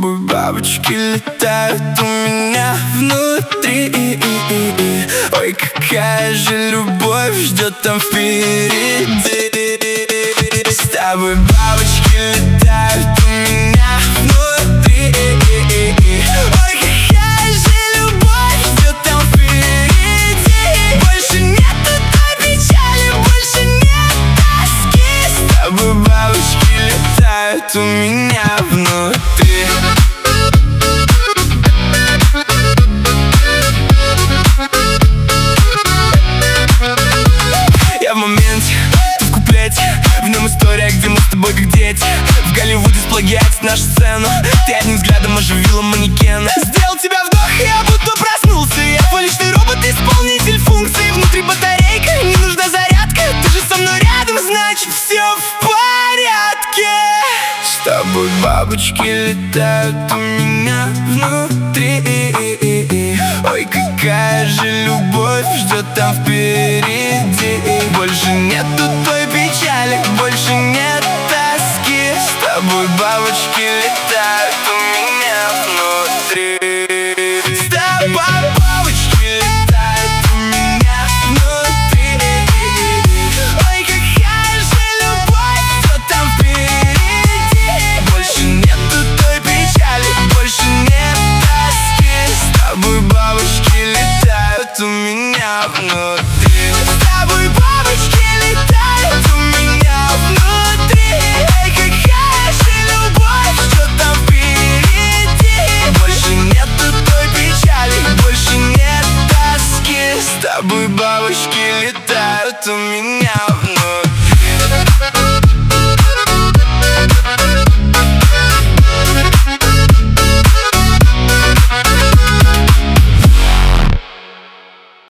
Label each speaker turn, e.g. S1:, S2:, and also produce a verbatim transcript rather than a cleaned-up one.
S1: тобой бабочки летают у меня внутри. Ой, какая же любовь ждет там впереди. С тобой бабочки летают у меня внутри. Ой, какая же любовь ждет там впереди. Больше нету той печали, больше нет тоски. С тобой бабочки летают у меня внутри. Я в моменте, ты в куплете, в нем история, где мы с тобой как дети. В Голливуде сплагиатит нашу сцену. Ты одним взглядом оживила манекен. Сделал тебя вдох, и я будто проснулся. Я твой личный робот, исполнитель функций. Внутри батарейка, не нужна зарядка. Ты же со мной рядом, значит все в порядке. С тобой бабочки летают у меня внутри. Ой, какая же любовь ждет там впереди. Больше нету той печали, больше нет тоски. С тобой бабочки летают у меня.